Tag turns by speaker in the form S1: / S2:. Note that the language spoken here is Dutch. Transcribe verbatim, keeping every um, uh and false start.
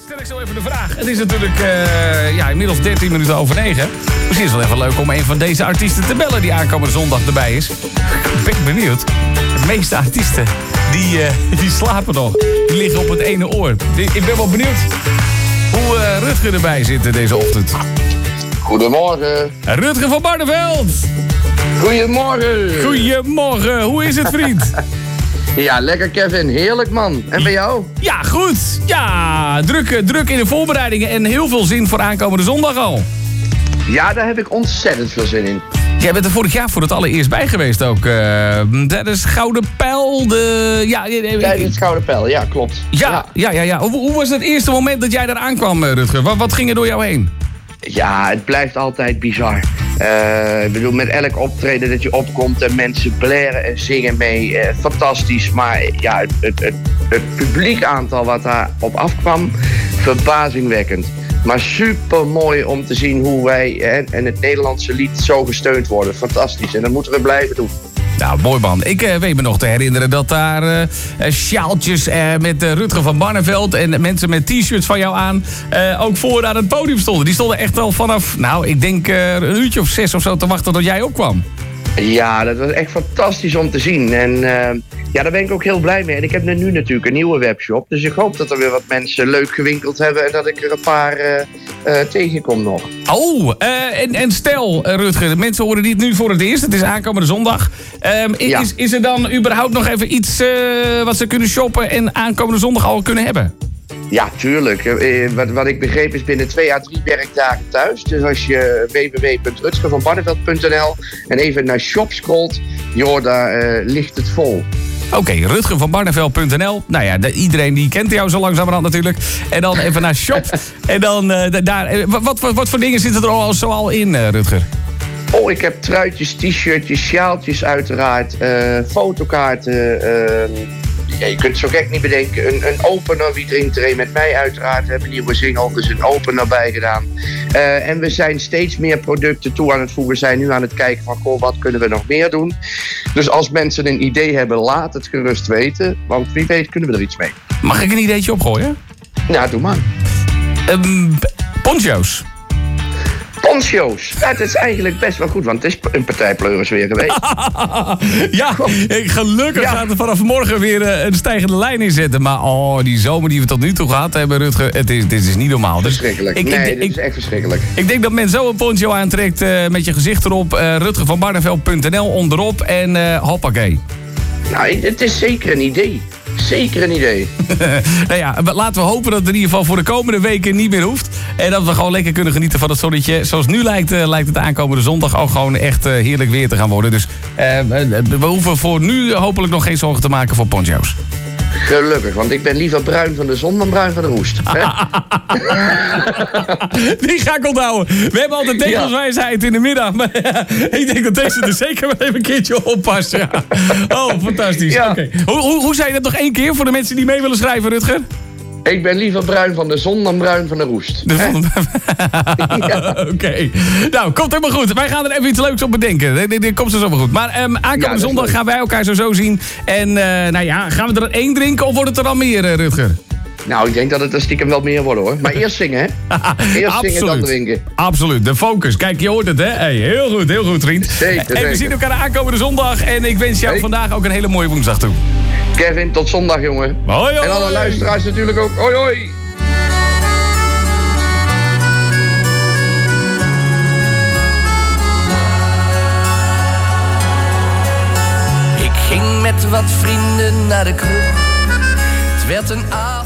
S1: stel ik zo even de vraag. Het is natuurlijk uh, ja, inmiddels dertien minuten over negen. Misschien is het wel even leuk om een van deze artiesten te bellen die aankomende zondag erbij is. Ik ben benieuwd. De meeste artiesten, die, uh, die slapen nog. Die liggen op het ene oor. Ik ben wel benieuwd hoe uh, Rutger erbij zit deze ochtend.
S2: Goedemorgen.
S1: Rutger van Barneveld.
S2: Goedemorgen.
S1: Goedemorgen. Hoe is het, vriend?
S2: Ja, lekker Kevin. Heerlijk, man. En bij jou?
S1: Ja, goed. Ja, druk, druk in de voorbereidingen en heel veel zin voor aankomende zondag al.
S2: Ja, daar heb ik ontzettend veel zin in.
S1: Jij bent er vorig jaar voor het allereerst bij geweest ook. Uh, tijdens Gouden Pijl. De... Ja,
S2: tijdens Gouden Pijl, ja, klopt.
S1: Ja, ja, ja. ja. Hoe, hoe was het eerste moment dat jij daar aankwam, Rutger? Wat, wat ging er door jou heen?
S2: Ja, het blijft altijd bizar. Uh, ik bedoel, met elk optreden dat je opkomt en mensen blaren en zingen mee. Uh, fantastisch, maar ja, het, het, het, het publiekaantal wat daar op afkwam, verbazingwekkend. Maar super mooi om te zien hoe wij en, en het Nederlandse lied zo gesteund worden. Fantastisch, en dat moeten we blijven doen.
S1: Nou, mooi man. Ik uh, weet me nog te herinneren dat daar uh, sjaaltjes uh, met uh, Rutger van Barneveld en mensen met t-shirts van jou aan uh, ook voor aan het podium stonden. Die stonden echt al vanaf, nou, ik denk uh, een uurtje of zes of zo te wachten tot jij opkwam.
S2: Ja, dat was echt fantastisch om te zien. En uh, ja, daar ben ik ook heel blij mee. En ik heb nu natuurlijk een nieuwe webshop. Dus ik hoop dat er weer wat mensen leuk gewinkeld hebben en dat ik er een paar uh, uh, tegenkom nog.
S1: Oh, uh, en, en stel, uh, Rutger, de mensen horen dit nu voor het eerst. Het is aankomende zondag. Um, is, ja. is, is er dan überhaupt nog even iets uh, wat ze kunnen shoppen en aankomende zondag al kunnen hebben?
S2: Ja, tuurlijk. Uh, wat, wat ik begreep is binnen twee à drie werkdagen thuis. Dus als je w w w punt rutger van barneveld punt n l en even naar shop scrolt, joh, daar uh, ligt het vol.
S1: Oké, okay, rutger van barneveld punt n l. Nou ja, de, iedereen die kent jou zo langzamerhand natuurlijk. En dan even naar shop. En dan uh, daar. Uh, wat, wat, wat voor dingen zitten er al zo al in, uh, Rutger?
S2: Oh, ik heb truitjes, t-shirtjes, sjaaltjes uiteraard, uh, fotokaarten. Uh, ja, je kunt het zo gek niet bedenken. Een, een opener, wie drinkt er een met mij uiteraard. We hebben een nieuwe single, dus een opener bij gedaan. Uh, en we zijn steeds meer producten toe aan het voegen. We zijn nu aan het kijken van, goh, wat kunnen we nog meer doen? Dus als mensen een idee hebben, laat het gerust weten. Want wie weet kunnen we er iets mee.
S1: Mag ik een ideetje opgooien?
S2: Ja, doe maar.
S1: Um, poncho's.
S2: Poncho's. Ja, dat is eigenlijk best wel goed, want het is een partij pleuris weer geweest.
S1: Ja, gelukkig ja. gaat er vanaf morgen weer uh, een stijgende lijn inzetten. Maar oh, die zomer die we tot nu toe gehad hebben, Rutger, het is, dit is niet normaal. Dus
S2: verschrikkelijk.
S1: Ik,
S2: nee,
S1: ik,
S2: dit
S1: ik,
S2: is echt verschrikkelijk.
S1: Ik denk dat men zo een poncho aantrekt uh, met je gezicht erop. Uh, rutger van barneveld punt n l onderop en uh, hoppakee.
S2: Nou, het is zeker een idee. Zeker een idee.
S1: Nou ja, laten we hopen dat het in ieder geval voor de komende weken niet meer hoeft. En dat we gewoon lekker kunnen genieten van het zonnetje. Zoals nu lijkt, uh, lijkt het aankomende zondag ook gewoon echt uh, heerlijk weer te gaan worden. Dus uh, we hoeven voor nu hopelijk nog geen zorgen te maken voor poncho's.
S2: Gelukkig, want ik ben liever bruin van de zon dan bruin van de roest.
S1: Die ga ik onthouden. We hebben altijd tegelswijsheid in de middag. Maar ik denk dat deze er zeker wel even een keertje oppast. Ja. Oh, fantastisch. Ja. Okay. Hoe, hoe, hoe zei je dat nog één keer voor de mensen die mee willen schrijven, Rutger?
S2: Ik ben liever bruin van de zon dan bruin van de roest.
S1: Ja. Oké. Okay. Nou, komt helemaal goed. Wij gaan er even iets leuks op bedenken. Dit, dit komt zo maar goed. Maar um, aankomende ja, zondag leuk. Gaan wij elkaar zo zo zien. En uh, nou ja, gaan we er één drinken of wordt het er al meer, uh, Rutger?
S2: Nou, ik denk dat het er stiekem wel meer worden, hoor. Maar eerst zingen, hè? Eerst zingen, dan drinken.
S1: Absoluut. De focus. Kijk, je hoort het, hè? Hey, heel goed, heel goed, vriend.
S2: Zeker,
S1: En we
S2: zeker.
S1: zien elkaar aankomende zondag. En ik wens jou hey. vandaag ook een hele mooie woensdag toe.
S2: Kevin, tot zondag, jongen.
S1: Hoi, hoi.
S2: En alle luisteraars natuurlijk ook. Hoi, hoi.
S3: Ik ging met wat vrienden naar de kroeg. Het werd een avond.